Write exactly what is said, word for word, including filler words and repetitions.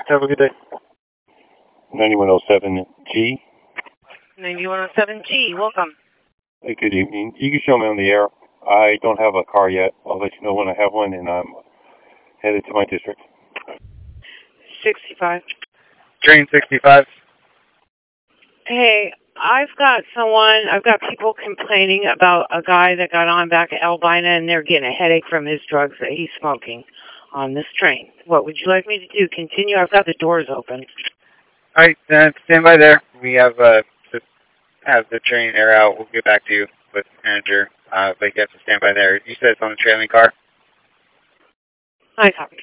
Have a good day. ninety-one oh seven G. ninety-one oh seven G, welcome. Hey, good evening. You can show me on the air. I don't have a car yet. I'll let you know when I have one, and I'm headed to my district. sixty-five. Train sixty-five. Hey, I've got someone, I've got people complaining about a guy that got on back at Albina, and they're getting a headache from his drugs that he's smoking on this train. What would you like me to do? Continue? I've got the doors open. All right, uh, stand by there. We have uh, to have the train air out. We'll get back to you with the manager, uh, but you have to stand by there. You said it's on the trailing car? I copy.